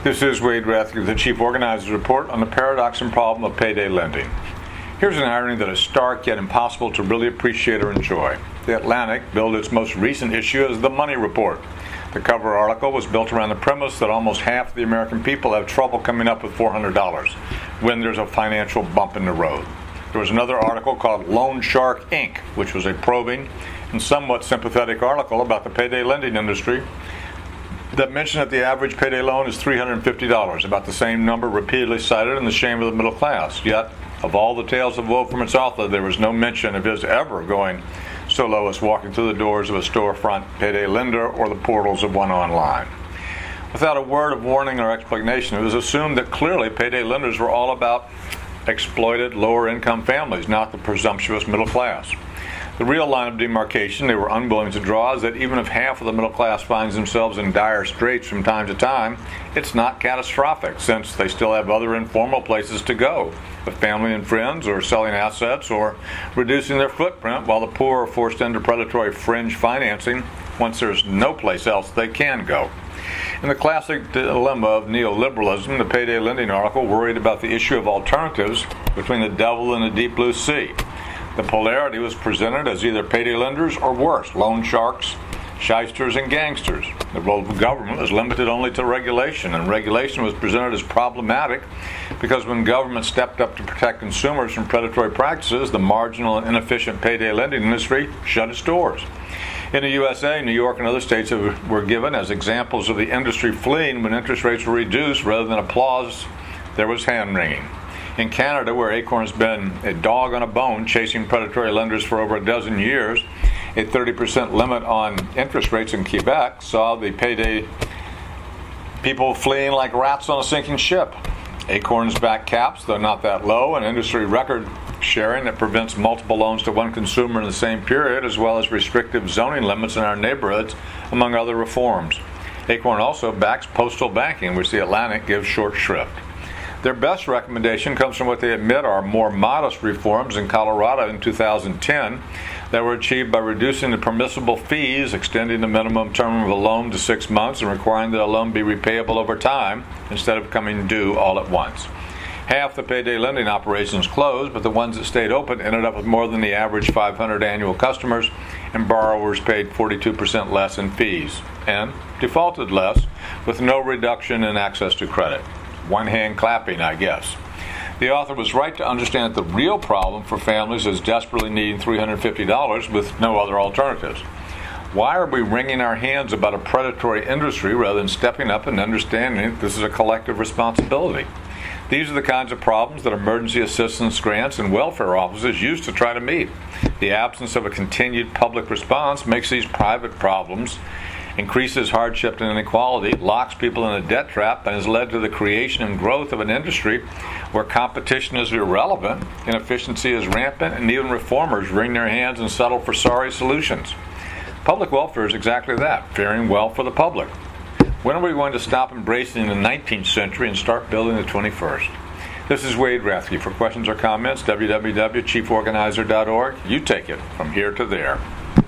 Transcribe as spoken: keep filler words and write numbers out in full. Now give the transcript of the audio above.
This is Wade Rathke with the Chief Organizer's Report on the paradox and problem of payday lending. Here's an irony that is stark yet impossible to really appreciate or enjoy. The Atlantic billed its most recent issue as the Money Report. The cover article was built around the premise that almost half of the American people have trouble coming up with four hundred dollars when there's a financial bump in the road. There was another article called Loan Shark Incorporated, which was a probing and somewhat sympathetic article about the payday lending industry that mentioned that the average payday loan is three hundred fifty dollars, about the same number repeatedly cited in the shame of the middle class. Yet, of all the tales of woe from its author, there was no mention of his ever going so low as walking through the doors of a storefront payday lender or the portals of one online. Without a word of warning or explanation, it was assumed that clearly payday lenders were all about exploited lower-income families, not the presumptuous middle class. The real line of demarcation they were unwilling to draw is that even if half of the middle class finds themselves in dire straits from time to time, it's not catastrophic, since they still have other informal places to go, with family and friends, or selling assets, or reducing their footprint, while the poor are forced into predatory fringe financing once there's no place else they can go. In the classic dilemma of neoliberalism, the payday lending article worried about the issue of alternatives between the devil and the deep blue sea. The polarity was presented as either payday lenders or worse, loan sharks, shysters, and gangsters. The role of government was limited only to regulation, and regulation was presented as problematic because when government stepped up to protect consumers from predatory practices, the marginal and inefficient payday lending industry shut its doors. In the U S A, New York and other states were given as examples of the industry fleeing when interest rates were reduced. Rather than applause, there was hand-wringing. In Canada, where Acorn has been a dog on a bone chasing predatory lenders for over a dozen years, a thirty percent limit on interest rates in Quebec saw the payday people fleeing like rats on a sinking ship. Acorn's back caps, though not that low, and industry record sharing that prevents multiple loans to one consumer in the same period, as well as restrictive zoning limits in our neighborhoods, among other reforms. Acorn also backs postal banking, which the Atlantic gives short shrift. Their best recommendation comes from what they admit are more modest reforms in Colorado in two thousand ten that were achieved by reducing the permissible fees, extending the minimum term of a loan to six months, and requiring that a loan be repayable over time instead of coming due all at once. Half the payday lending operations closed, but the ones that stayed open ended up with more than the average five hundred annual customers, and borrowers paid forty-two percent less in fees, and defaulted less, with no reduction in access to credit. One hand clapping, I guess. The author was right to understand that the real problem for families is desperately needing three hundred fifty dollars with no other alternatives. Why are we wringing our hands about a predatory industry rather than stepping up and understanding that this is a collective responsibility? These are the kinds of problems that emergency assistance grants and welfare offices used to try to meet. The absence of a continued public response makes these private problems, increases hardship and inequality, locks people in a debt trap, and has led to the creation and growth of an industry where competition is irrelevant, inefficiency is rampant, and even reformers wring their hands and settle for sorry solutions. Public welfare is exactly that, faring well for the public. When are we going to stop embracing the nineteenth century and start building the twenty-first? This is Wade Rathke. For questions or comments, w w w dot chief organizer dot org. You take it from here to there.